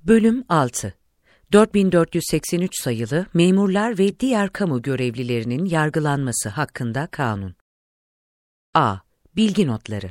Bölüm 6 4483 sayılı memurlar ve diğer kamu görevlilerinin yargılanması hakkında kanun. A. Bilgi notları.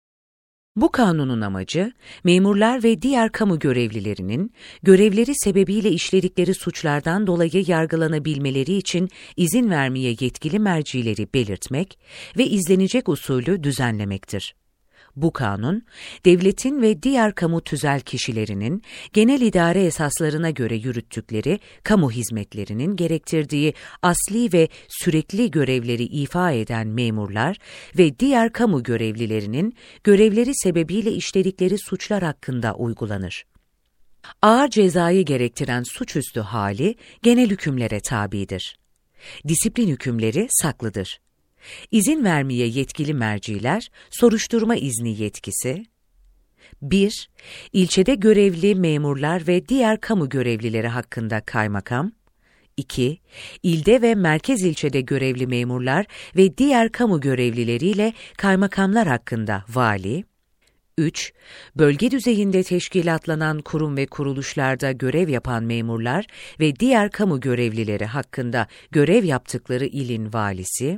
Bu kanunun amacı, memurlar ve diğer kamu görevlilerinin, görevleri sebebiyle işledikleri suçlardan dolayı yargılanabilmeleri için izin vermeye yetkili mercileri belirtmek ve izlenecek usulü düzenlemektir. Bu kanun, devletin ve diğer kamu tüzel kişilerinin genel idare esaslarına göre yürüttükleri kamu hizmetlerinin gerektirdiği asli ve sürekli görevleri ifa eden memurlar ve diğer kamu görevlilerinin görevleri sebebiyle işledikleri suçlar hakkında uygulanır. Ağır cezayı gerektiren suçüstü hali genel hükümlere tabidir. Disiplin hükümleri saklıdır. İzin vermeye yetkili merciler, soruşturma izni yetkisi. 1. İlçede görevli memurlar ve diğer kamu görevlileri hakkında kaymakam. 2. İlde ve merkez ilçede görevli memurlar ve diğer kamu görevlileriyle kaymakamlar hakkında vali. 3. Bölge düzeyinde teşkilatlanan kurum ve kuruluşlarda görev yapan memurlar ve diğer kamu görevlileri hakkında görev yaptıkları ilin valisi.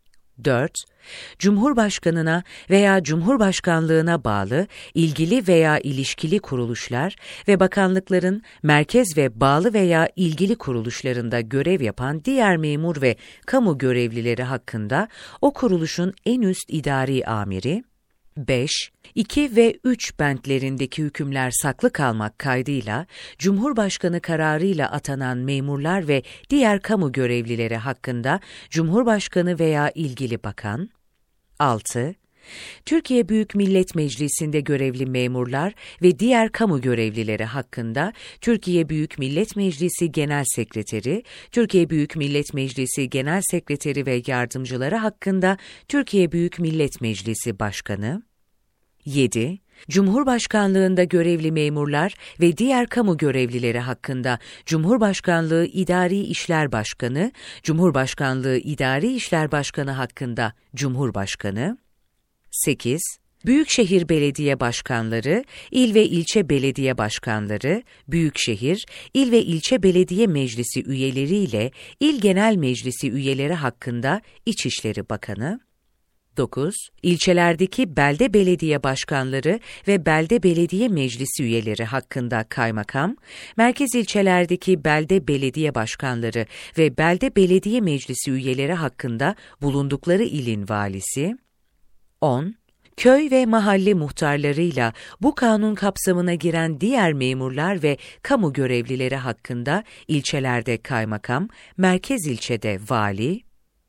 4. Cumhurbaşkanına veya Cumhurbaşkanlığına bağlı ilgili veya ilişkili kuruluşlar ve bakanlıkların merkez ve bağlı veya ilgili kuruluşlarında görev yapan diğer memur ve kamu görevlileri hakkında o kuruluşun en üst idari amiri. 5. 2 ve 3 bentlerindeki hükümler saklı kalmak kaydıyla, Cumhurbaşkanı kararıyla atanan memurlar ve diğer kamu görevlileri hakkında Cumhurbaşkanı veya ilgili bakan. 6. Türkiye Büyük Millet Meclisi'nde görevli memurlar ve diğer kamu görevlileri hakkında Türkiye Büyük Millet Meclisi Genel Sekreteri, Türkiye Büyük Millet Meclisi Genel Sekreteri ve yardımcıları hakkında Türkiye Büyük Millet Meclisi Başkanı. 7. Cumhurbaşkanlığında görevli memurlar ve diğer kamu görevlileri hakkında Cumhurbaşkanlığı İdari İşler Başkanı, Cumhurbaşkanlığı İdari İşler Başkanı hakkında Cumhurbaşkanı. 8. Büyükşehir Belediye Başkanları, il ve ilçe belediye başkanları, büyükşehir, il ve ilçe belediye meclisi üyeleriyle il genel meclisi üyeleri hakkında İçişleri Bakanı. 9. İlçelerdeki belde belediye başkanları ve belde belediye meclisi üyeleri hakkında kaymakam, merkez ilçelerdeki belde belediye başkanları ve belde belediye meclisi üyeleri hakkında bulundukları ilin valisi. 10. Köy ve mahalle muhtarlarıyla bu kanun kapsamına giren diğer memurlar ve kamu görevlileri hakkında ilçelerde kaymakam, merkez ilçede vali.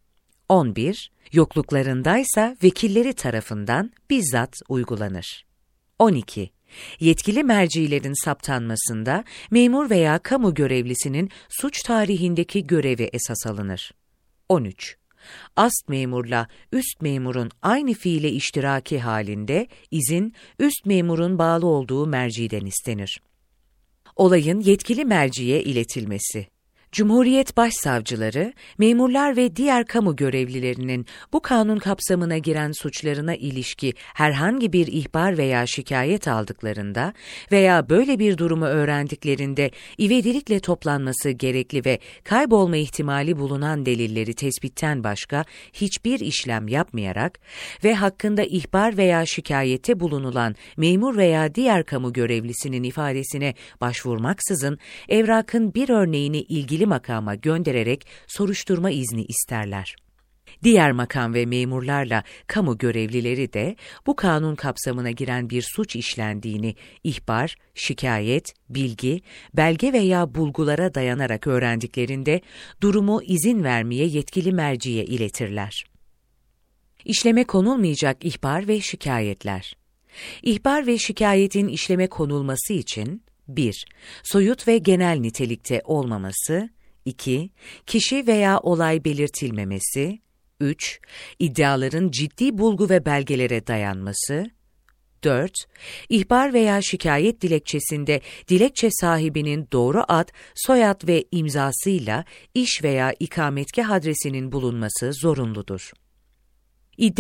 11. Yokluklarındaysa vekilleri tarafından bizzat uygulanır. 12. Yetkili mercilerin saptanmasında memur veya kamu görevlisinin suç tarihindeki görevi esas alınır. 13. Ast memurla üst memurun aynı fiile iştiraki halinde izin üst memurun bağlı olduğu merciden istenir. Olayın yetkili merciye iletilmesi. Cumhuriyet Başsavcıları, memurlar ve diğer kamu görevlilerinin bu kanun kapsamına giren suçlarına ilişki herhangi bir ihbar veya şikayet aldıklarında veya böyle bir durumu öğrendiklerinde ivedilikle toplanması gerekli ve kaybolma ihtimali bulunan delilleri tespitten başka hiçbir işlem yapmayarak ve hakkında ihbar veya şikayette bulunulan memur veya diğer kamu görevlisinin ifadesine başvurmaksızın evrakın bir örneğini ilgili makama göndererek soruşturma izni isterler. Diğer makam ve memurlarla kamu görevlileri de bu kanun kapsamına giren bir suç işlendiğini ihbar, şikayet, bilgi, belge veya bulgulara dayanarak öğrendiklerinde durumu izin vermeye yetkili merciye iletirler. İşleme konulmayacak ihbar ve şikayetler. İhbar ve şikayetin işleme konulması için 1. Soyut ve genel nitelikte olmaması. 2. Kişi veya olay belirtilmemesi. 3. İddiaların ciddi bulgu ve belgelere dayanması. 4. İhbar veya şikayet dilekçesinde dilekçe sahibinin doğru ad, soyad ve imzasıyla iş veya ikametgah adresinin bulunması zorunludur.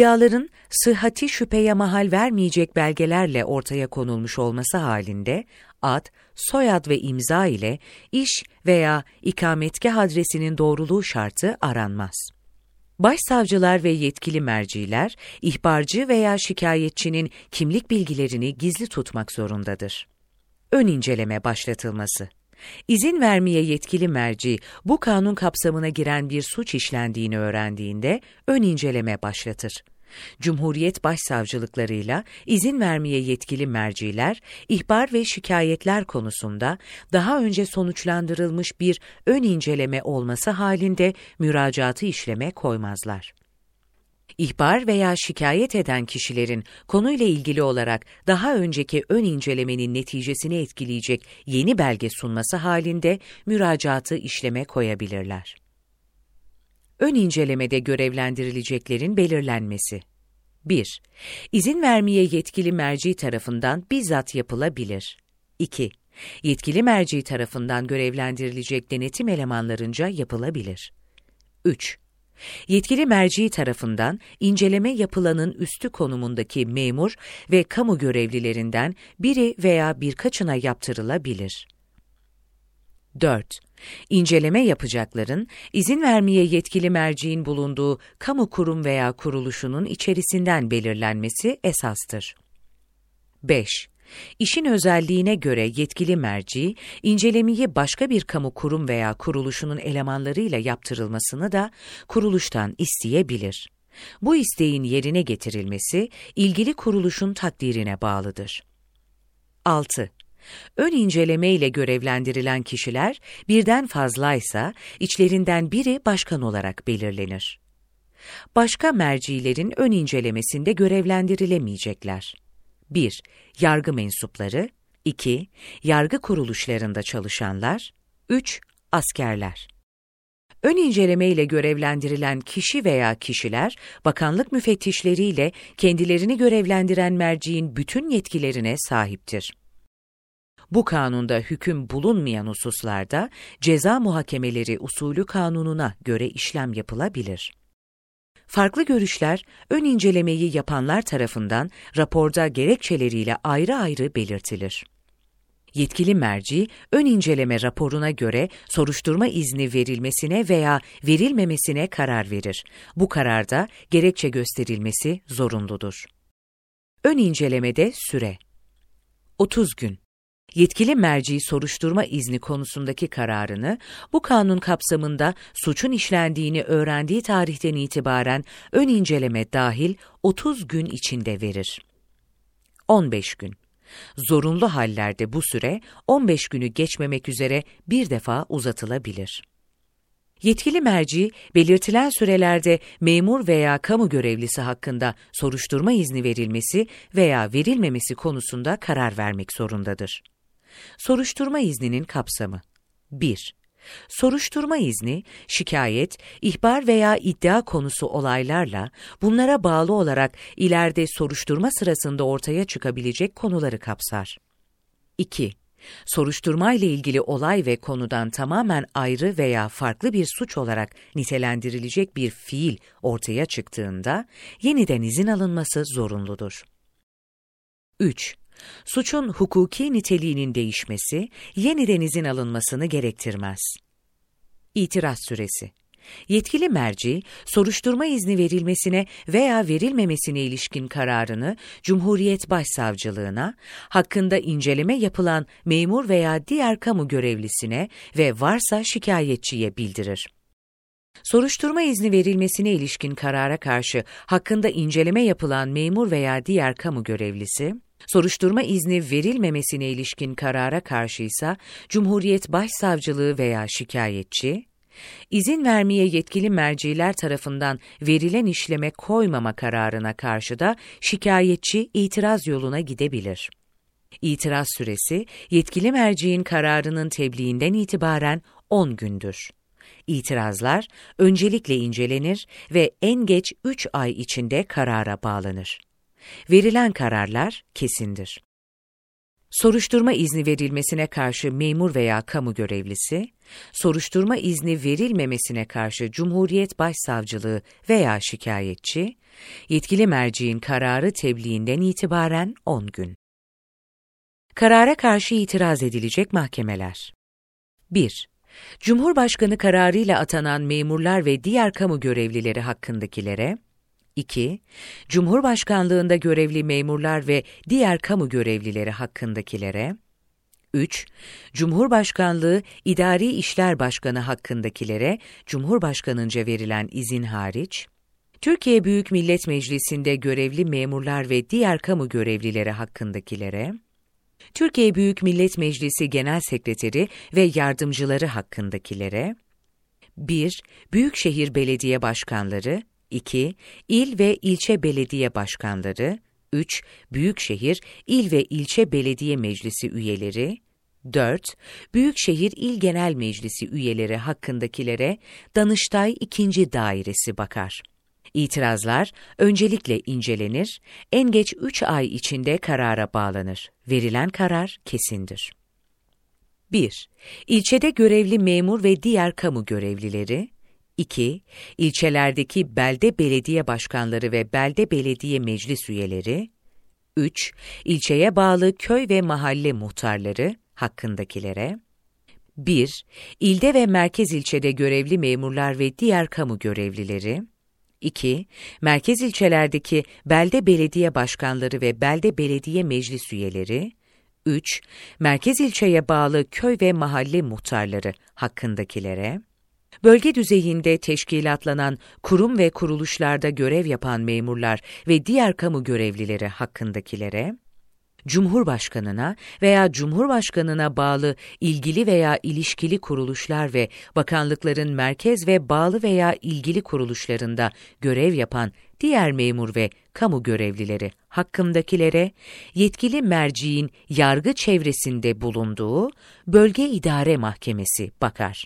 İddiaların sıhhati şüpheye mahal vermeyecek belgelerle ortaya konulmuş olması halinde ad, soyad ve imza ile iş veya ikametgah adresinin doğruluğu şartı aranmaz. Başsavcılar ve yetkili merciler, ihbarcı veya şikayetçinin kimlik bilgilerini gizli tutmak zorundadır. Ön inceleme başlatılması. İzin vermeye yetkili merci, bu kanun kapsamına giren bir suç işlendiğini öğrendiğinde ön inceleme başlatır. Cumhuriyet Başsavcılıklarıyla izin vermeye yetkili merciler, ihbar ve şikayetler konusunda daha önce sonuçlandırılmış bir ön inceleme olması halinde müracaatı işleme koymazlar. İhbar veya şikayet eden kişilerin konuyla ilgili olarak daha önceki ön incelemenin neticesini etkileyecek yeni belge sunması halinde müracaatı işleme koyabilirler. Ön incelemede görevlendirileceklerin belirlenmesi. 1. İzin vermeye yetkili merci tarafından bizzat yapılabilir. 2. Yetkili merci tarafından görevlendirilecek denetim elemanlarınca yapılabilir. 3. Yetkili merci tarafından inceleme yapılanın üstü konumundaki memur ve kamu görevlilerinden biri veya birkaçına yaptırılabilir. 4. İnceleme yapacakların, izin vermeye yetkili merciğin bulunduğu kamu kurum veya kuruluşunun içerisinden belirlenmesi esastır. 5. İşin özelliğine göre yetkili merci, incelemeyi başka bir kamu kurum veya kuruluşunun elemanlarıyla yaptırılmasını da kuruluştan isteyebilir. Bu isteğin yerine getirilmesi, ilgili kuruluşun takdirine bağlıdır. 6. Ön inceleme ile görevlendirilen kişiler birden fazlaysa içlerinden biri başkan olarak belirlenir. Başka mercilerin ön incelemesinde görevlendirilemeyecekler. 1. Yargı mensupları. 2. Yargı kuruluşlarında çalışanlar. 3. Askerler. Ön inceleme ile görevlendirilen kişi veya kişiler, bakanlık müfettişleriyle kendilerini görevlendiren merciğin bütün yetkilerine sahiptir. Bu kanunda hüküm bulunmayan hususlarda ceza muhakemeleri usulü kanununa göre işlem yapılabilir. Farklı görüşler, ön incelemeyi yapanlar tarafından raporda gerekçeleriyle ayrı ayrı belirtilir. Yetkili merci, ön inceleme raporuna göre soruşturma izni verilmesine veya verilmemesine karar verir. Bu kararda gerekçe gösterilmesi zorunludur. Ön incelemede süre 30 gün. Yetkili merci soruşturma izni konusundaki kararını, bu kanun kapsamında suçun işlendiğini öğrendiği tarihten itibaren ön inceleme dahil 30 gün içinde verir. 15 gün. Zorunlu hallerde bu süre 15 günü geçmemek üzere bir defa uzatılabilir. Yetkili merci, belirtilen sürelerde memur veya kamu görevlisi hakkında soruşturma izni verilmesi veya verilmemesi konusunda karar vermek zorundadır. Soruşturma izninin kapsamı. 1. Soruşturma izni, şikayet, ihbar veya iddia konusu olaylarla, bunlara bağlı olarak ileride soruşturma sırasında ortaya çıkabilecek konuları kapsar. 2. Soruşturma ile ilgili olay ve konudan tamamen ayrı veya farklı bir suç olarak nitelendirilecek bir fiil ortaya çıktığında, yeniden izin alınması zorunludur. 3. Suçun hukuki niteliğinin değişmesi, yeniden izin alınmasını gerektirmez. İtiraz süresi. Yetkili merci, soruşturma izni verilmesine veya verilmemesine ilişkin kararını Cumhuriyet Başsavcılığına, hakkında inceleme yapılan memur veya diğer kamu görevlisine ve varsa şikayetçiye bildirir. Soruşturma izni verilmesine ilişkin karara karşı hakkında inceleme yapılan memur veya diğer kamu görevlisi, soruşturma izni verilmemesine ilişkin karara karşıysa Cumhuriyet Başsavcılığı veya şikayetçi, izin vermeye yetkili merciler tarafından verilen işleme koymama kararına karşı da şikayetçi itiraz yoluna gidebilir. İtiraz süresi, yetkili merciğin kararının tebliğinden itibaren 10 gündür. İtirazlar öncelikle incelenir ve en geç 3 ay içinde karara bağlanır. Verilen kararlar kesindir. Soruşturma izni verilmesine karşı memur veya kamu görevlisi, soruşturma izni verilmemesine karşı Cumhuriyet Başsavcılığı veya şikayetçi, yetkili merciğin kararı tebliğinden itibaren 10 gün. Karara karşı itiraz edilecek mahkemeler. 1. Cumhurbaşkanı kararıyla atanan memurlar ve diğer kamu görevlileri hakkındakilere. 2. Cumhurbaşkanlığında görevli memurlar ve diğer kamu görevlileri hakkındakilere. 3. Cumhurbaşkanlığı İdari İşler Başkanı hakkındakilere Cumhurbaşkanınca verilen izin hariç. Türkiye Büyük Millet Meclisi'nde görevli memurlar ve diğer kamu görevlileri hakkındakilere. Türkiye Büyük Millet Meclisi Genel Sekreteri ve yardımcıları hakkındakilere. 1. Büyükşehir Belediye Başkanları. 2. İl ve ilçe belediye başkanları. 3. Büyükşehir, il ve ilçe belediye meclisi üyeleri. 4. Büyükşehir İl Genel Meclisi üyeleri hakkındakilere Danıştay 2. Dairesi bakar. İtirazlar öncelikle incelenir, en geç 3 ay içinde karara bağlanır. Verilen karar kesindir. 1. İlçede görevli memur ve diğer kamu görevlileri. 2. İlçelerdeki belde belediye başkanları ve belde belediye meclis üyeleri. 3. İlçeye bağlı köy ve mahalle muhtarları hakkındakilere. 1. İlde ve merkez ilçede görevli memurlar ve diğer kamu görevlileri. 2. Merkez ilçelerdeki belde belediye başkanları ve belde belediye meclis üyeleri. 3. Merkez ilçeye bağlı köy ve mahalle muhtarları hakkındakilere. Bölge düzeyinde teşkilatlanan kurum ve kuruluşlarda görev yapan memurlar ve diğer kamu görevlileri hakkındakilere. Cumhurbaşkanına veya Cumhurbaşkanına bağlı ilgili veya ilişkili kuruluşlar ve bakanlıkların merkez ve bağlı veya ilgili kuruluşlarında görev yapan diğer memur ve kamu görevlileri hakkındakilere, yetkili merciğin yargı çevresinde bulunduğu Bölge İdare Mahkemesi bakar.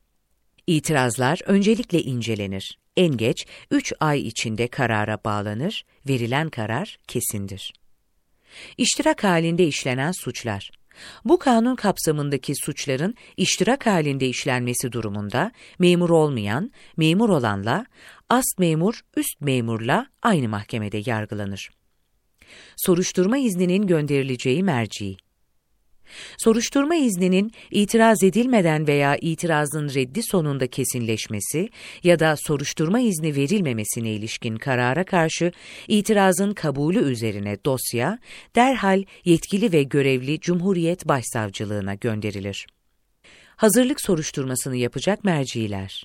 İtirazlar öncelikle incelenir. En geç 3 ay içinde karara bağlanır, verilen karar kesindir. İştirak halinde işlenen suçlar. Bu kanun kapsamındaki suçların iştirak halinde işlenmesi durumunda memur olmayan, memur olanla, ast memur, üst memurla aynı mahkemede yargılanır. Soruşturma izninin gönderileceği merci. Soruşturma izninin itiraz edilmeden veya itirazın reddi sonunda kesinleşmesi ya da soruşturma izni verilmemesine ilişkin karara karşı itirazın kabulü üzerine dosya derhal yetkili ve görevli Cumhuriyet Başsavcılığına gönderilir. Hazırlık soruşturmasını yapacak merciler.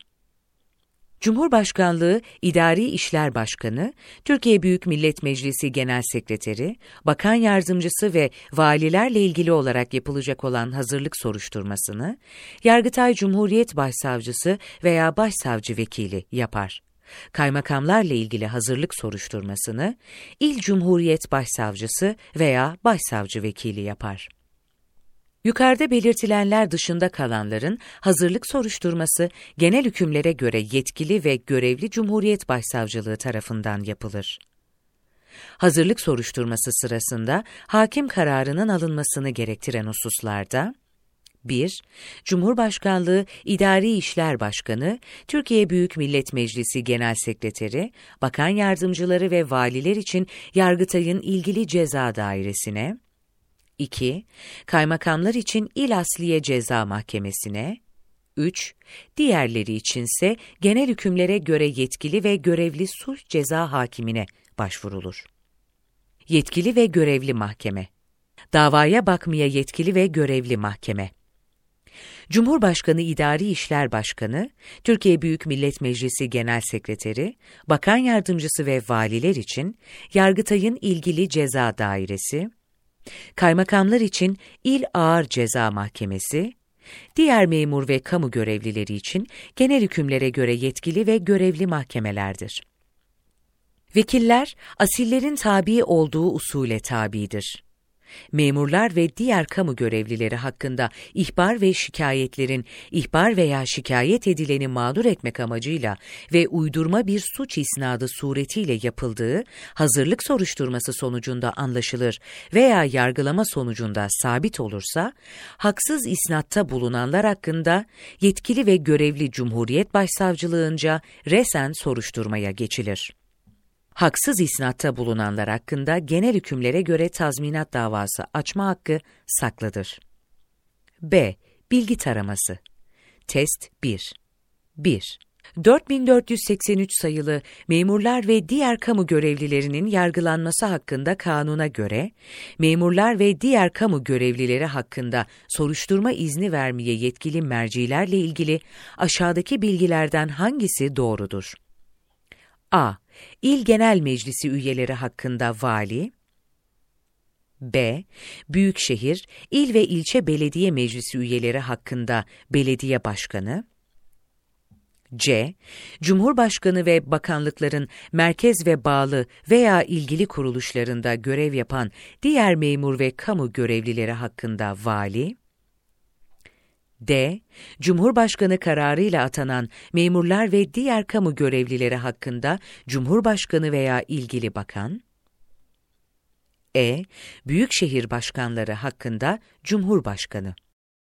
Cumhurbaşkanlığı İdari İşler Başkanı, Türkiye Büyük Millet Meclisi Genel Sekreteri, Bakan Yardımcısı ve valilerle ilgili olarak yapılacak olan hazırlık soruşturmasını, Yargıtay Cumhuriyet Başsavcısı veya Başsavcı Vekili yapar. Kaymakamlarla ilgili hazırlık soruşturmasını, İl Cumhuriyet Başsavcısı veya Başsavcı Vekili yapar. Yukarıda belirtilenler dışında kalanların hazırlık soruşturması genel hükümlere göre yetkili ve görevli Cumhuriyet Başsavcılığı tarafından yapılır. Hazırlık soruşturması sırasında hakim kararının alınmasını gerektiren hususlarda: 1. Cumhurbaşkanlığı İdari İşler Başkanı, Türkiye Büyük Millet Meclisi Genel Sekreteri, Bakan Yardımcıları ve valiler için Yargıtay'ın ilgili ceza dairesine. 2. Kaymakamlar için İl Asliye Ceza Mahkemesi'ne. 3. Diğerleri içinse genel hükümlere göre yetkili ve görevli sulh ceza hakimine başvurulur. Yetkili ve görevli mahkeme. Davaya bakmaya yetkili ve görevli mahkeme. Cumhurbaşkanı İdari İşler Başkanı, Türkiye Büyük Millet Meclisi Genel Sekreteri, Bakan Yardımcısı ve valiler için Yargıtay'ın ilgili ceza dairesi. Kaymakamlar için İl Ağır Ceza Mahkemesi, diğer memur ve kamu görevlileri için genel hükümlere göre yetkili ve görevli mahkemelerdir. Vekiller, asillerin tabi olduğu usule tabidir. Memurlar ve diğer kamu görevlileri hakkında ihbar ve şikayetlerin ihbar veya şikayet edileni mağdur etmek amacıyla ve uydurma bir suç isnadı suretiyle yapıldığı hazırlık soruşturması sonucunda anlaşılır veya yargılama sonucunda sabit olursa, haksız isnatta bulunanlar hakkında yetkili ve görevli Cumhuriyet Başsavcılığınca resen soruşturmaya geçilir. Haksız isnatta bulunanlar hakkında genel hükümlere göre tazminat davası açma hakkı saklıdır. B. Bilgi taraması. Test 1. 1. 4483 sayılı memurlar ve diğer kamu görevlilerinin yargılanması hakkında kanuna göre, memurlar ve diğer kamu görevlileri hakkında soruşturma izni vermeye yetkili mercilerle ilgili aşağıdaki bilgilerden hangisi doğrudur? A. İl Genel Meclisi üyeleri hakkında vali. B. Büyükşehir, il ve ilçe belediye meclisi üyeleri hakkında belediye başkanı. C. Cumhurbaşkanı ve bakanlıkların merkez ve bağlı veya ilgili kuruluşlarında görev yapan diğer memur ve kamu görevlileri hakkında vali. D. Cumhurbaşkanı kararıyla atanan memurlar ve diğer kamu görevlileri hakkında Cumhurbaşkanı veya ilgili bakan. E. Büyükşehir başkanları hakkında Cumhurbaşkanı.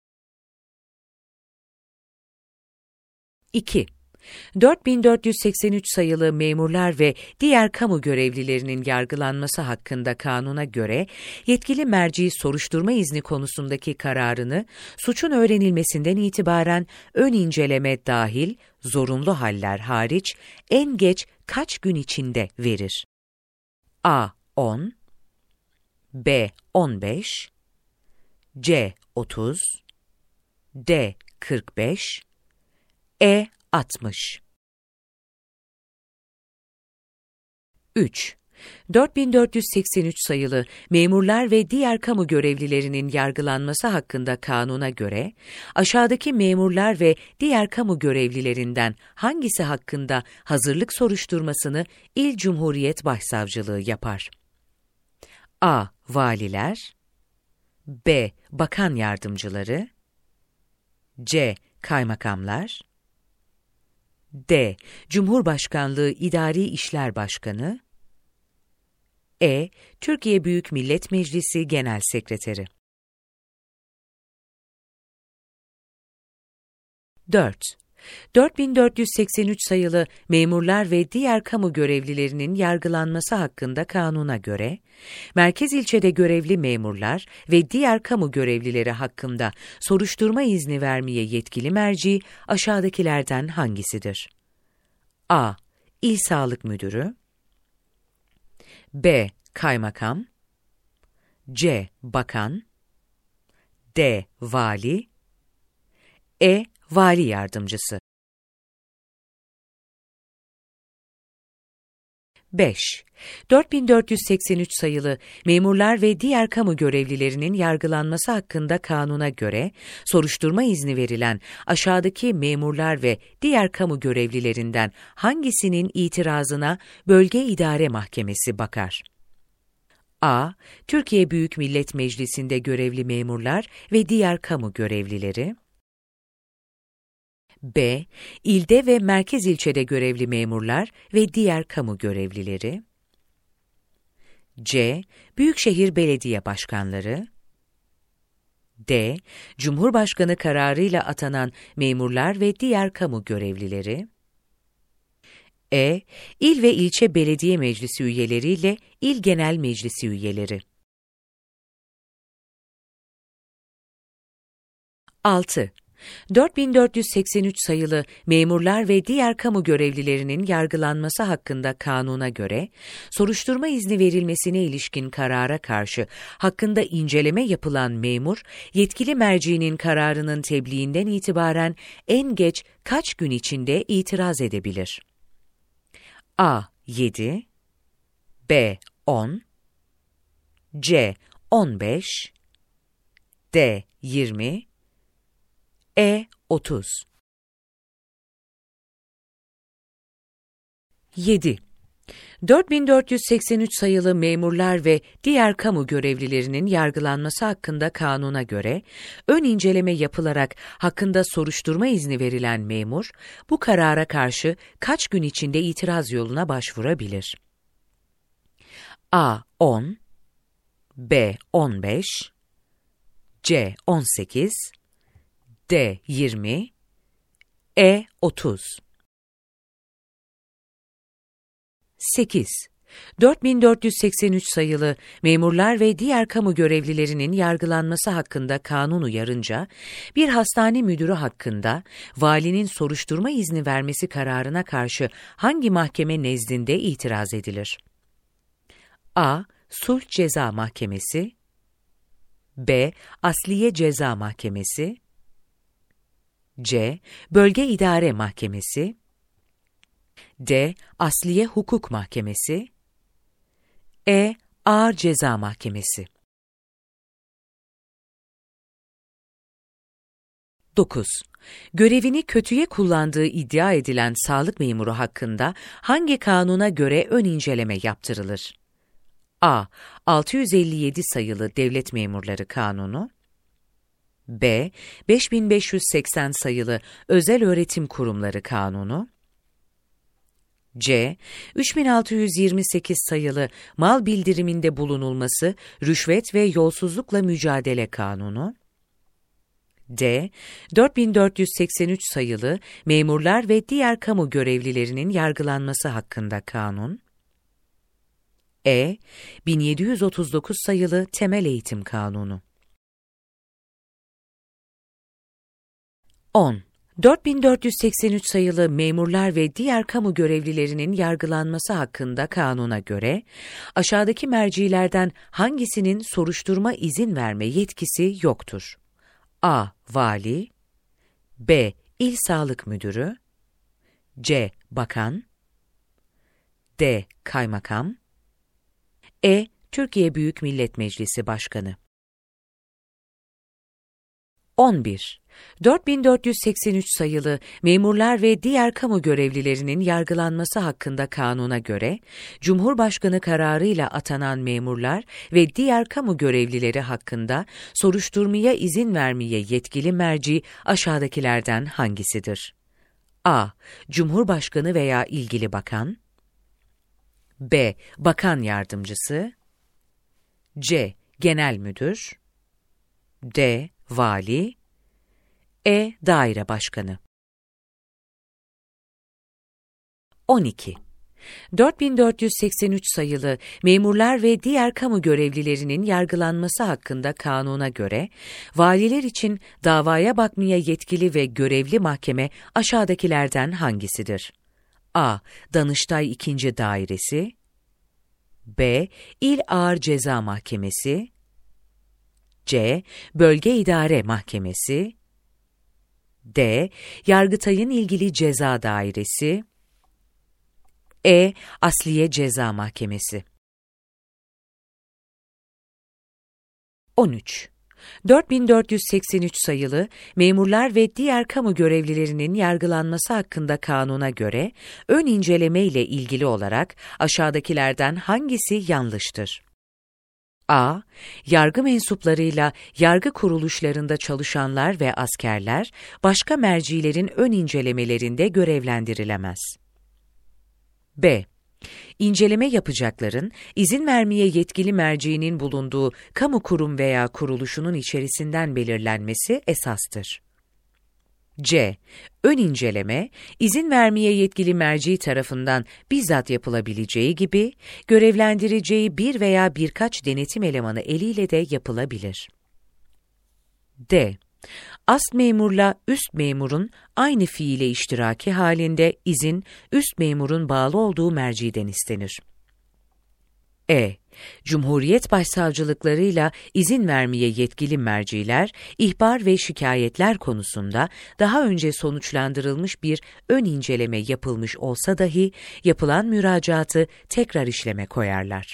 2. 4483 sayılı memurlar ve diğer kamu görevlilerinin yargılanması hakkında kanuna göre, yetkili merci soruşturma izni konusundaki kararını, suçun öğrenilmesinden itibaren ön inceleme dahil, zorunlu haller hariç, en geç kaç gün içinde verir? A. 10 B. 15 C. 30 D. 45 E. 60. 3. 4483 sayılı memurlar ve diğer kamu görevlilerinin yargılanması hakkında kanuna göre, aşağıdaki memurlar ve diğer kamu görevlilerinden hangisi hakkında hazırlık soruşturmasını İl Cumhuriyet Başsavcılığı yapar? A. Valiler B. Bakan yardımcıları C. Kaymakamlar D. Cumhurbaşkanlığı İdari İşler Başkanı E. Türkiye Büyük Millet Meclisi Genel Sekreteri. 4. 4483 sayılı memurlar ve diğer kamu görevlilerinin yargılanması hakkında kanuna göre, merkez ilçede görevli memurlar ve diğer kamu görevlileri hakkında soruşturma izni vermeye yetkili merci aşağıdakilerden hangisidir? A. İl Sağlık Müdürü B. Kaymakam C. Bakan D. Vali E. Vali Yardımcısı. 5. 4483 sayılı memurlar ve diğer kamu görevlilerinin yargılanması hakkında kanuna göre, soruşturma izni verilen aşağıdaki memurlar ve diğer kamu görevlilerinden hangisinin itirazına Bölge İdare Mahkemesi bakar? A. Türkiye Büyük Millet Meclisi'nde görevli memurlar ve diğer kamu görevlileri. B. İlde ve merkez ilçede görevli memurlar ve diğer kamu görevlileri. C. Büyükşehir belediye başkanları. D. Cumhurbaşkanı kararıyla atanan memurlar ve diğer kamu görevlileri. E. İl ve ilçe belediye meclisi üyeleriyle İl Genel Meclisi üyeleri. 6. 4483 sayılı memurlar ve diğer kamu görevlilerinin yargılanması hakkında kanuna göre, soruşturma izni verilmesine ilişkin karara karşı hakkında inceleme yapılan memur, yetkili mercinin kararının tebliğinden itibaren en geç kaç gün içinde itiraz edebilir? A. 7 B. 10 C. 15 D. 20 E. 30. 7. 4483 sayılı memurlar ve diğer kamu görevlilerinin yargılanması hakkında kanuna göre, ön inceleme yapılarak hakkında soruşturma izni verilen memur, bu karara karşı kaç gün içinde itiraz yoluna başvurabilir? A. 10 B. 15 C. 18 D. 20 E. 30. 8. 4483 sayılı memurlar ve diğer kamu görevlilerinin yargılanması hakkında kanun uyarınca, bir hastane müdürü hakkında valinin soruşturma izni vermesi kararına karşı hangi mahkeme nezdinde itiraz edilir? A. Sulh Ceza Mahkemesi, B. Asliye Ceza Mahkemesi, C. Bölge İdare Mahkemesi, D. Asliye Hukuk Mahkemesi, E. Ağır Ceza Mahkemesi. 9. Görevini kötüye kullandığı iddia edilen sağlık memuru hakkında hangi kanuna göre ön inceleme yaptırılır? A. 657 sayılı Devlet Memurları Kanunu, B. 5580 sayılı Özelöğretim Kurumları Kanunu, C. 3628 sayılı Mal Bildiriminde Bulunulması, Rüşvet ve Yolsuzlukla Mücadele Kanunu, D. 4483 sayılı Memurlar ve Diğer Kamu Görevlilerinin Yargılanması Hakkında Kanun, E. 1739 sayılı Temel Eğitim Kanunu. 10. 4483 sayılı memurlar ve diğer kamu görevlilerinin yargılanması hakkında kanuna göre, aşağıdaki mercilerden hangisinin soruşturma izin verme yetkisi yoktur? A. Vali, B. İl Sağlık Müdürü, C. Bakan, D. Kaymakam, E. Türkiye Büyük Millet Meclisi Başkanı. 11. 4483 sayılı memurlar ve diğer kamu görevlilerinin yargılanması hakkında kanuna göre, Cumhurbaşkanı kararıyla atanan memurlar ve diğer kamu görevlileri hakkında soruşturmaya izin vermeye yetkili merci aşağıdakilerden hangisidir? A. Cumhurbaşkanı veya ilgili bakan, B. Bakan Yardımcısı, C. Genel Müdür, D. Vali, E. Daire Başkanı. 12. 4483 sayılı memurlar ve diğer kamu görevlilerinin yargılanması hakkında kanuna göre, valiler için davaya bakmaya yetkili ve görevli mahkeme aşağıdakilerden hangisidir? A. Danıştay 2. Dairesi, B. İl Ağır Ceza Mahkemesi, C. Bölge İdare Mahkemesi, D. Yargıtay'ın ilgili ceza dairesi, E. Asliye Ceza Mahkemesi. 13. 4483 sayılı memurlar ve diğer kamu görevlilerinin yargılanması hakkında kanuna göre, ön inceleme ile ilgili olarak aşağıdakilerden hangisi yanlıştır? A. Yargı mensuplarıyla yargı kuruluşlarında çalışanlar ve askerler, başka mercilerin ön incelemelerinde görevlendirilemez. B. İnceleme yapacakların, izin vermeye yetkili merciğinin bulunduğu kamu kurum veya kuruluşunun içerisinden belirlenmesi esastır. C. Ön inceleme, izin vermeye yetkili merci tarafından bizzat yapılabileceği gibi, görevlendireceği bir veya birkaç denetim elemanı eliyle de yapılabilir. D. Ast memurla üst memurun aynı fiile iştiraki halinde izin, üst memurun bağlı olduğu merciden istenir. E. Cumhuriyet Başsavcılıklarıyla izin vermeye yetkili merciler, ihbar ve şikayetler konusunda daha önce sonuçlandırılmış bir ön inceleme yapılmış olsa dahi, yapılan müracaatı tekrar işleme koyarlar.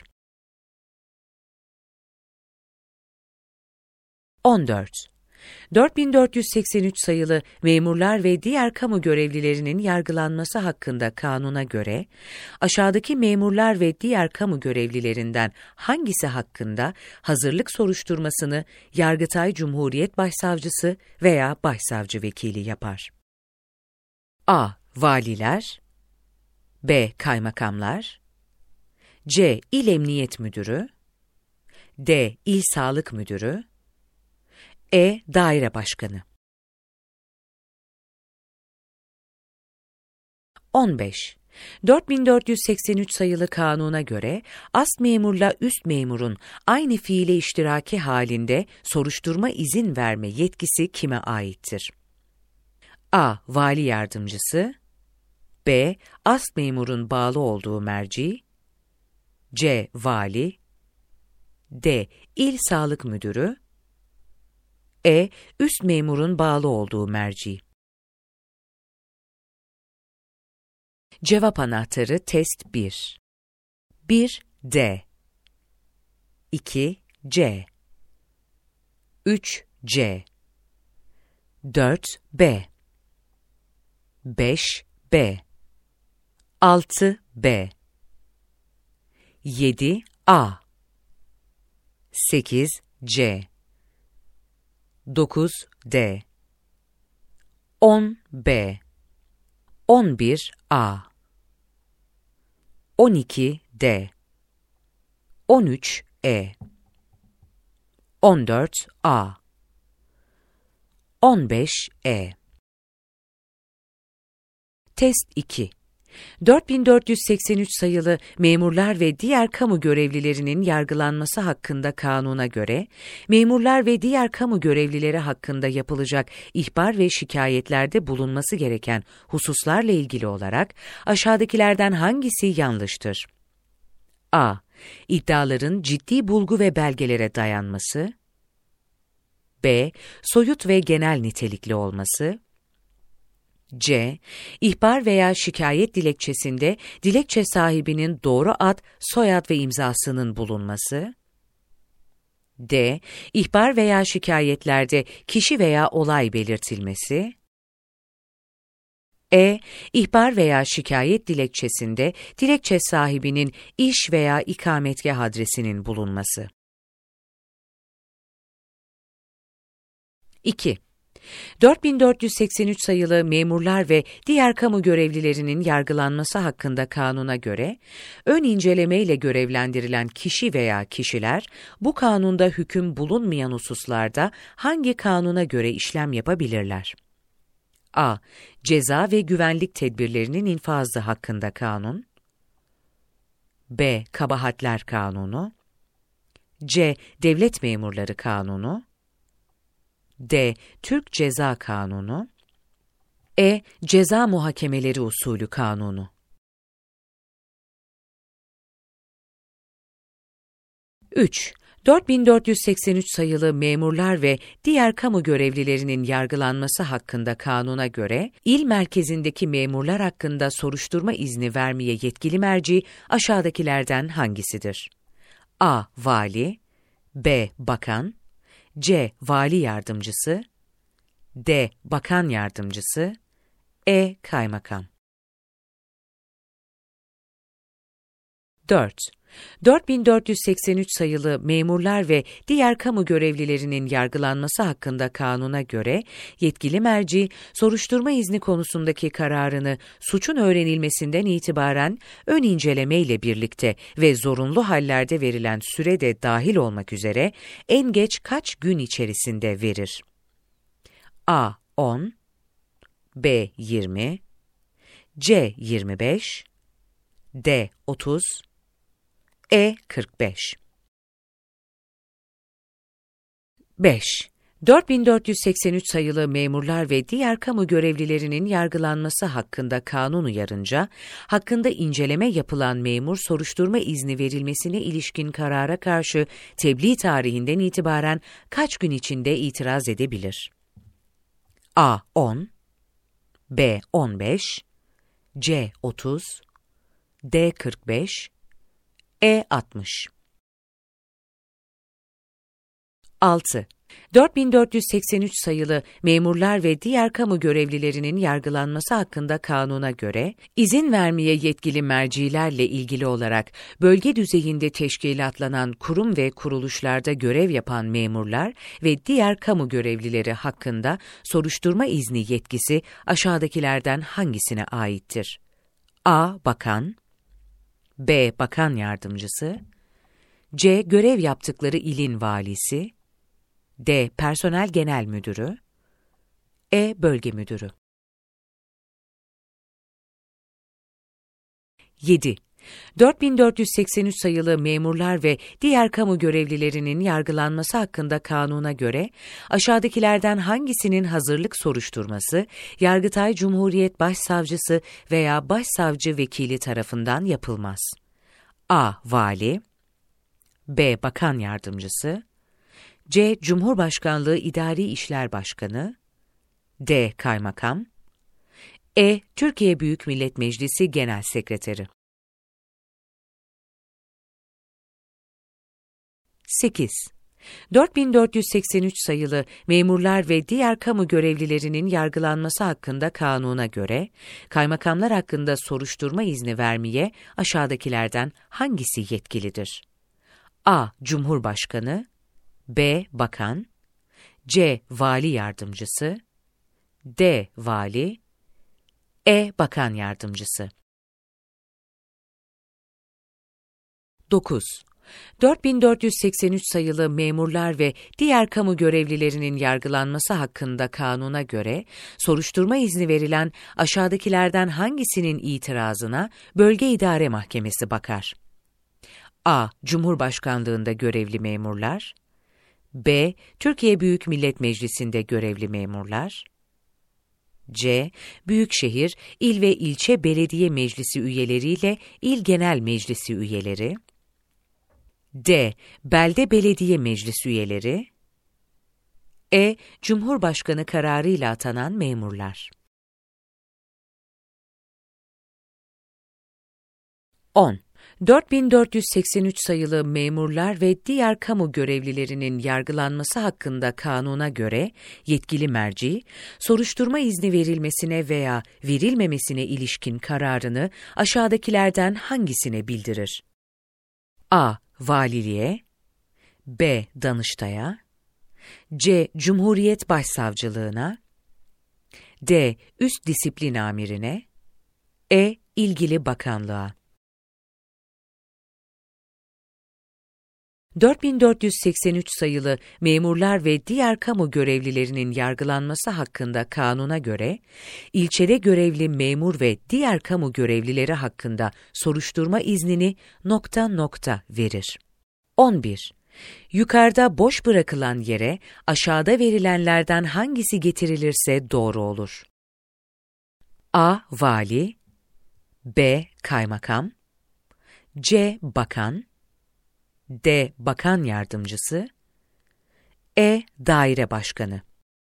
14. 4483 sayılı memurlar ve diğer kamu görevlilerinin yargılanması hakkında kanuna göre, aşağıdaki memurlar ve diğer kamu görevlilerinden hangisi hakkında hazırlık soruşturmasını Yargıtay Cumhuriyet Başsavcısı veya Başsavcı Vekili yapar? A. Valiler, B. Kaymakamlar, C. İl Emniyet Müdürü, D. İl Sağlık Müdürü, E. Daire Başkanı. 15. 4483 sayılı kanuna göre ast memurla üst memurun aynı fiile iştiraki halinde soruşturma izin verme yetkisi kime aittir? A. Vali yardımcısı, B. Ast memurun bağlı olduğu merci, C. Vali, D. İl Sağlık Müdürü, E. Üst memurun bağlı olduğu merci. Cevap anahtarı test 1. 1 D, 2 C, 3 C, 4 B, 5 B, 6 B, 7 A, 8 C, 9 D, 10 B, 11 A, 12 D, 13 E, 14 A, 15 E. Test 2. 4483 sayılı memurlar ve diğer kamu görevlilerinin yargılanması hakkında kanuna göre, memurlar ve diğer kamu görevlileri hakkında yapılacak ihbar ve şikayetlerde bulunması gereken hususlarla ilgili olarak aşağıdakilerden hangisi yanlıştır? A. İddiaların ciddi bulgu ve belgelere dayanması, B. Soyut ve genel nitelikli olması, C. İhbar veya şikayet dilekçesinde dilekçe sahibinin doğru ad, soyad ve imzasının bulunması, D. İhbar veya şikayetlerde kişi veya olay belirtilmesi, E. İhbar veya şikayet dilekçesinde dilekçe sahibinin iş veya ikametgah adresinin bulunması. 2. 4483 sayılı memurlar ve diğer kamu görevlilerinin yargılanması hakkında kanuna göre, ön inceleme ile görevlendirilen kişi veya kişiler, bu kanunda hüküm bulunmayan hususlarda hangi kanuna göre işlem yapabilirler? A. Ceza ve güvenlik tedbirlerinin infazı hakkında kanun, B. Kabahatler Kanunu, C. Devlet Memurları Kanunu, D. Türk Ceza Kanunu, E. Ceza Muhakemeleri Usulü Kanunu. 3. 4483 sayılı memurlar ve diğer kamu görevlilerinin yargılanması hakkında kanuna göre, il merkezindeki memurlar hakkında soruşturma izni vermeye yetkili merci aşağıdakilerden hangisidir? A. Vali, B. Bakan, C. Vali Yardımcısı, D. Bakan Yardımcısı, E. Kaymakam. 4. 4483 sayılı memurlar ve diğer kamu görevlilerinin yargılanması hakkında kanuna göre, yetkili merci, soruşturma izni konusundaki kararını suçun öğrenilmesinden itibaren ön inceleme ile birlikte ve zorunlu hallerde verilen süre de dahil olmak üzere en geç kaç gün içerisinde verir? A. 10, B. 20, C. 25, D. 30, E. 45. 5. 4483 sayılı memurlar ve diğer kamu görevlilerinin yargılanması hakkında kanun uyarınca, hakkında inceleme yapılan memur soruşturma izni verilmesine ilişkin karara karşı tebliğ tarihinden itibaren kaç gün içinde itiraz edebilir? A. 10, B. 15, C. 30, D. 45, E. 60. 6. 4483 sayılı memurlar ve diğer kamu görevlilerinin yargılanması hakkında kanuna göre, izin vermeye yetkili mercilerle ilgili olarak bölge düzeyinde teşkilatlanan kurum ve kuruluşlarda görev yapan memurlar ve diğer kamu görevlileri hakkında soruşturma izni yetkisi aşağıdakilerden hangisine aittir? A. Bakan, B. Bakan Yardımcısı, C. Görev yaptıkları ilin valisi, D. Personel Genel Müdürü, E. Bölge Müdürü. 7. 4483 sayılı memurlar ve diğer kamu görevlilerinin yargılanması hakkında kanuna göre aşağıdakilerden hangisinin hazırlık soruşturması Yargıtay Cumhuriyet Başsavcısı veya Başsavcı Vekili tarafından yapılmaz? A. Vali, B. Bakan Yardımcısı, C. Cumhurbaşkanlığı İdari İşler Başkanı, D. Kaymakam, E. Türkiye Büyük Millet Meclisi Genel Sekreteri. 8. 4483 sayılı memurlar ve diğer kamu görevlilerinin yargılanması hakkında kanuna göre, kaymakamlar hakkında soruşturma izni vermeye aşağıdakilerden hangisi yetkilidir? A. Cumhurbaşkanı, B. Bakan, C. Vali Yardımcısı, D. Vali, E. Bakan Yardımcısı. 9. 4483 sayılı memurlar ve diğer kamu görevlilerinin yargılanması hakkında kanuna göre, soruşturma izni verilen aşağıdakilerden hangisinin itirazına Bölge İdare Mahkemesi bakar? A. Cumhurbaşkanlığında görevli memurlar, B. Türkiye Büyük Millet Meclisi'nde görevli memurlar, C. Büyükşehir, il ve ilçe belediye meclisi üyeleriyle il genel meclisi üyeleri, D. Belde belediye meclis üyeleri, E. Cumhurbaşkanı kararıyla atanan memurlar. 10. 4483 sayılı memurlar ve diğer kamu görevlilerinin yargılanması hakkında kanuna göre yetkili merci, soruşturma izni verilmesine veya verilmemesine ilişkin kararını aşağıdakilerden hangisine bildirir? A. Valiliğe, B. Danıştay'a, C. Cumhuriyet Başsavcılığına, D. Üst Disiplin Amirine, E. İlgili bakanlığa. 4483 sayılı memurlar ve diğer kamu görevlilerinin yargılanması hakkında kanuna göre, ilçede görevli memur ve diğer kamu görevlileri hakkında soruşturma iznini ... verir. 11. Yukarıda boş bırakılan yere aşağıda verilenlerden hangisi getirilirse doğru olur? A. Vali, B. Kaymakam, C. Bakan, D. Bakan Yardımcısı, E. Daire Başkanı.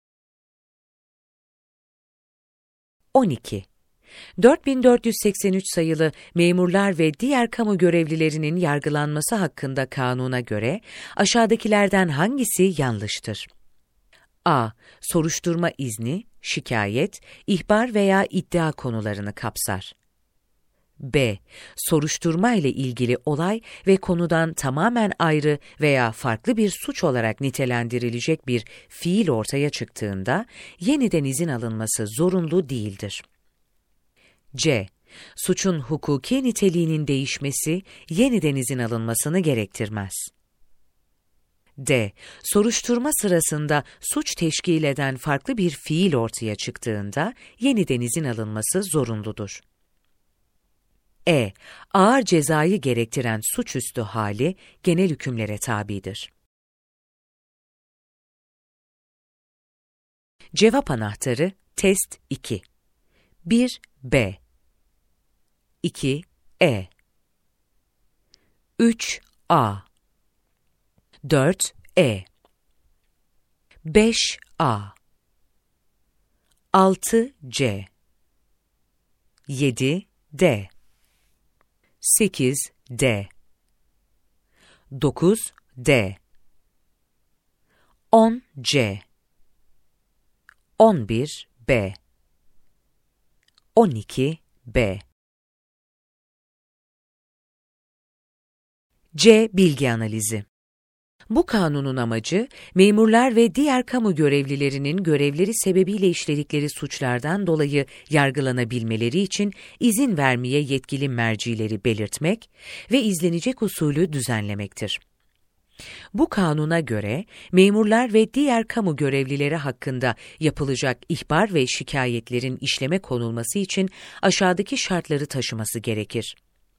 12. 4483 sayılı memurlar ve diğer kamu görevlilerinin yargılanması hakkında kanuna göre aşağıdakilerden hangisi yanlıştır? A. Soruşturma izni, şikayet, ihbar veya iddia konularını kapsar. B. Soruşturma ile ilgili olay ve konudan tamamen ayrı veya farklı bir suç olarak nitelendirilecek bir fiil ortaya çıktığında yeniden izin alınması zorunlu değildir. C. Suçun hukuki niteliğinin değişmesi yeniden izin alınmasını gerektirmez. D. Soruşturma sırasında suç teşkil eden farklı bir fiil ortaya çıktığında yeniden izin alınması zorunludur. E. Ağır cezayı gerektiren suçüstü hali genel hükümlere tabidir. Cevap anahtarı test 2. 1. B 2. E 3. A 4. E 5. A 6. C 7. D 8. D 9. D 10. C 11. B 12. B. C. Bilgi analizi. Bu kanunun amacı, memurlar ve diğer kamu görevlilerinin görevleri sebebiyle işledikleri suçlardan dolayı yargılanabilmeleri için izin vermeye yetkili mercileri belirtmek ve izlenecek usulü düzenlemektir. Bu kanuna göre, memurlar ve diğer kamu görevlileri hakkında yapılacak ihbar ve şikayetlerin işleme konulması için aşağıdaki şartları taşıması gerekir.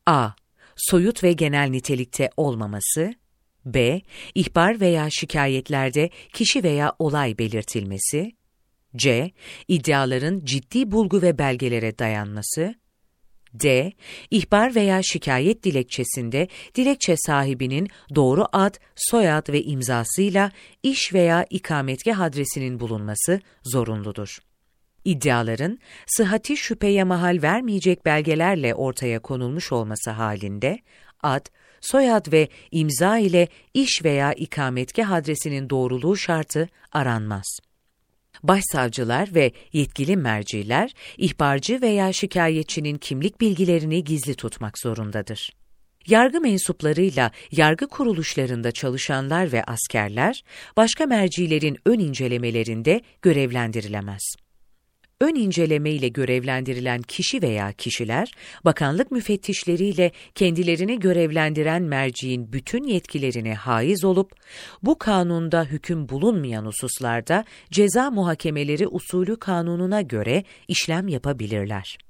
A. Soyut ve genel nitelikte olmaması. B. İhbar veya şikayetlerde kişi veya olay belirtilmesi. C. İddiaların ciddi bulgu ve belgelere dayanması. D. İhbar veya şikayet dilekçesinde dilekçe sahibinin doğru ad, soyad ve imzasıyla iş veya ikametgah adresinin bulunması zorunludur. İddiaların sıhhati şüpheye mahal vermeyecek belgelerle ortaya konulmuş olması halinde ad, soyad ve imza ile iş veya ikametgah adresinin doğruluğu şartı aranmaz. Başsavcılar ve yetkili merciler, ihbarcı veya şikayetçinin kimlik bilgilerini gizli tutmak zorundadır. Yargı mensuplarıyla yargı kuruluşlarında çalışanlar ve askerler, başka mercilerin ön incelemelerinde görevlendirilemez. Ön inceleme ile görevlendirilen kişi veya kişiler, bakanlık müfettişleriyle kendilerini görevlendiren merciğin bütün yetkilerine haiz olup, bu kanunda hüküm bulunmayan hususlarda ceza muhakemeleri usulü kanununa göre işlem yapabilirler.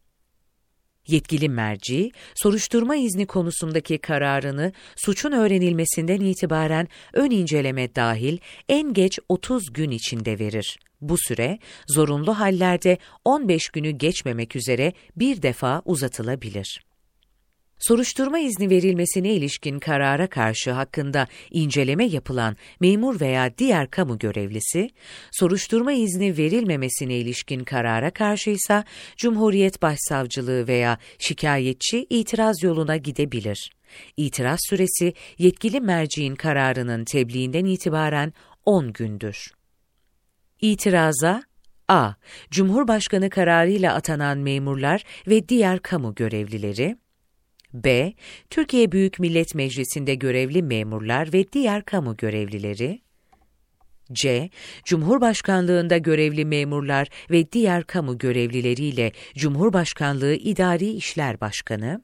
Yetkili merci, soruşturma izni konusundaki kararını suçun öğrenilmesinden itibaren ön inceleme dahil en geç 30 gün içinde verir. Bu süre, zorunlu hallerde 15 günü geçmemek üzere bir defa uzatılabilir. Soruşturma izni verilmesine ilişkin karara karşı hakkında inceleme yapılan memur veya diğer kamu görevlisi, soruşturma izni verilmemesine ilişkin karara karşıysa Cumhuriyet Başsavcılığı veya şikayetçi itiraz yoluna gidebilir. İtiraz süresi yetkili merciğin kararının tebliğinden itibaren 10 gündür. İtiraza A. Cumhurbaşkanı kararıyla atanan memurlar ve diğer kamu görevlileri. B. Türkiye Büyük Millet Meclisi'nde görevli memurlar ve diğer kamu görevlileri. C. Cumhurbaşkanlığında görevli memurlar ve diğer kamu görevlileriyle Cumhurbaşkanlığı İdari İşler Başkanı.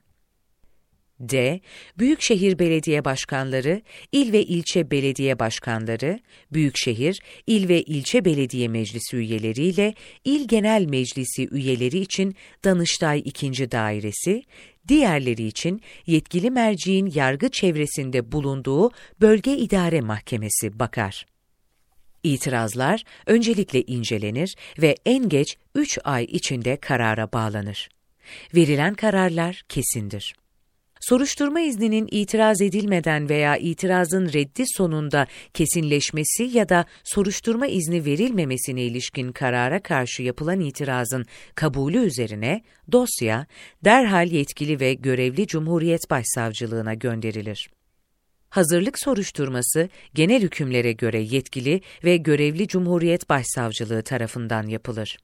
D. Büyükşehir Belediye Başkanları, il ve ilçe belediye başkanları, büyükşehir, il ve ilçe belediye meclisi üyeleriyle İl Genel Meclisi üyeleri için Danıştay 2. Dairesi, diğerleri için yetkili merciğin yargı çevresinde bulunduğu Bölge İdare Mahkemesi bakar. İtirazlar öncelikle incelenir ve en geç 3 ay içinde karara bağlanır. Verilen kararlar kesindir. Soruşturma izninin itiraz edilmeden veya itirazın reddi sonunda kesinleşmesi ya da soruşturma izni verilmemesine ilişkin karara karşı yapılan itirazın kabulü üzerine dosya derhal yetkili ve görevli Cumhuriyet Başsavcılığına gönderilir. Hazırlık soruşturması genel hükümlere göre yetkili ve görevli Cumhuriyet Başsavcılığı tarafından yapılır.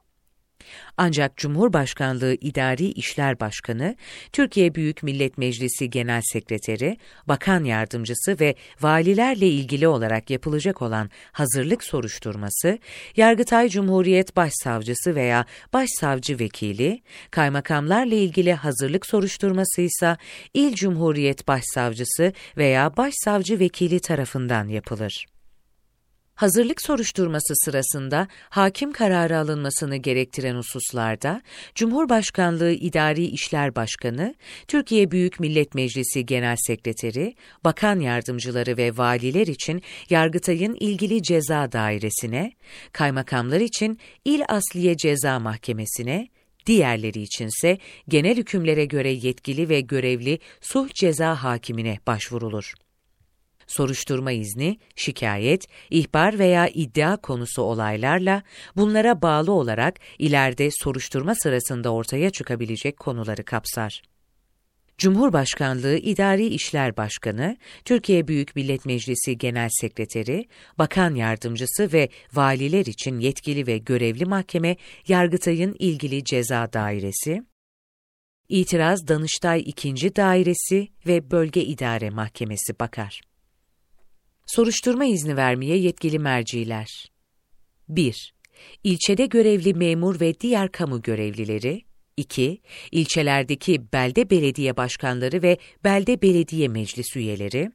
Ancak Cumhurbaşkanlığı İdari İşler Başkanı, Türkiye Büyük Millet Meclisi Genel Sekreteri, Bakan Yardımcısı ve valilerle ilgili olarak yapılacak olan hazırlık soruşturması, Yargıtay Cumhuriyet Başsavcısı veya Başsavcı Vekili, kaymakamlarla ilgili hazırlık soruşturması ise İl Cumhuriyet Başsavcısı veya Başsavcı Vekili tarafından yapılır. Hazırlık soruşturması sırasında hakim kararı alınmasını gerektiren hususlarda, Cumhurbaşkanlığı İdari İşler Başkanı, Türkiye Büyük Millet Meclisi Genel Sekreteri, Bakan Yardımcıları ve valiler için Yargıtay'ın ilgili ceza dairesine, kaymakamlar için İl Asliye Ceza Mahkemesi'ne, diğerleri içinse genel hükümlere göre yetkili ve görevli sulh ceza hakimine başvurulur. Soruşturma izni, şikayet, ihbar veya iddia konusu olaylarla bunlara bağlı olarak ileride soruşturma sırasında ortaya çıkabilecek konuları kapsar. Cumhurbaşkanlığı İdari İşler Başkanı, Türkiye Büyük Millet Meclisi Genel Sekreteri, Bakan Yardımcısı ve valiler için yetkili ve görevli mahkeme, Yargıtay'ın ilgili ceza dairesi, İtiraz Danıştay 2. Dairesi ve Bölge İdare Mahkemesi bakar. Soruşturma izni vermeye yetkili merciler. 1. İlçede görevli memur ve diğer kamu görevlileri. 2. İlçelerdeki belde belediye başkanları ve belde belediye meclis üyeleri.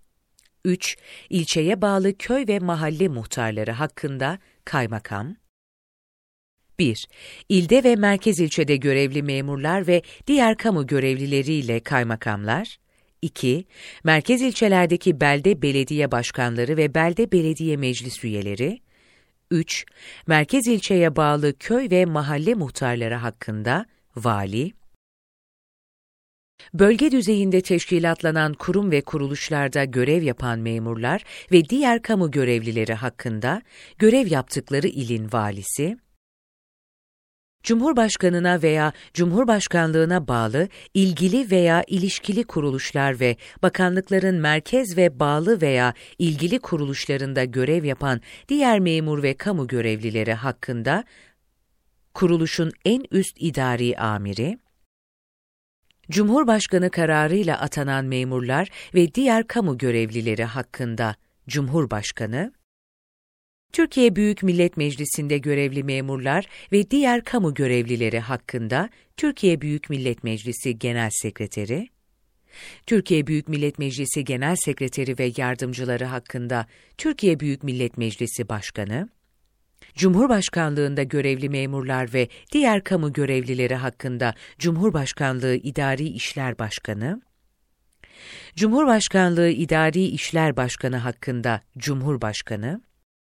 3. İlçeye bağlı köy ve mahalle muhtarları hakkında kaymakam. 1. İlde ve merkez ilçede görevli memurlar ve diğer kamu görevlileriyle kaymakamlar. 2. Merkez ilçelerdeki belde belediye başkanları ve belde belediye meclis üyeleri. 3. Merkez ilçeye bağlı köy ve mahalle muhtarları hakkında vali. Bölge düzeyinde teşkilatlanan kurum ve kuruluşlarda görev yapan memurlar ve diğer kamu görevlileri hakkında görev yaptıkları ilin valisi. Cumhurbaşkanına veya Cumhurbaşkanlığına bağlı ilgili veya ilişkili kuruluşlar ve bakanlıkların merkez ve bağlı veya ilgili kuruluşlarında görev yapan diğer memur ve kamu görevlileri hakkında kuruluşun en üst idari amiri, Cumhurbaşkanı kararıyla atanan memurlar ve diğer kamu görevlileri hakkında Cumhurbaşkanı, Türkiye Büyük Millet Meclisi'nde görevli memurlar ve diğer kamu görevlileri hakkında Türkiye Büyük Millet Meclisi Genel Sekreteri, Türkiye Büyük Millet Meclisi Genel Sekreteri ve yardımcıları hakkında Türkiye Büyük Millet Meclisi Başkanı, Cumhurbaşkanlığında görevli memurlar ve diğer kamu görevlileri hakkında Cumhurbaşkanlığı İdari İşler Başkanı, Cumhurbaşkanlığı İdari İşler Başkanı hakkında Cumhurbaşkanı,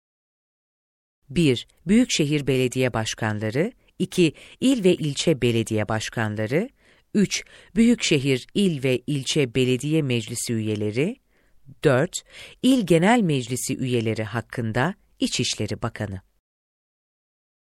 1. Büyükşehir Belediye Başkanları, 2. İl ve ilçe belediye başkanları, 3. Büyükşehir, il ve ilçe belediye meclisi üyeleri, 4. İl Genel Meclisi üyeleri hakkında İçişleri Bakanı.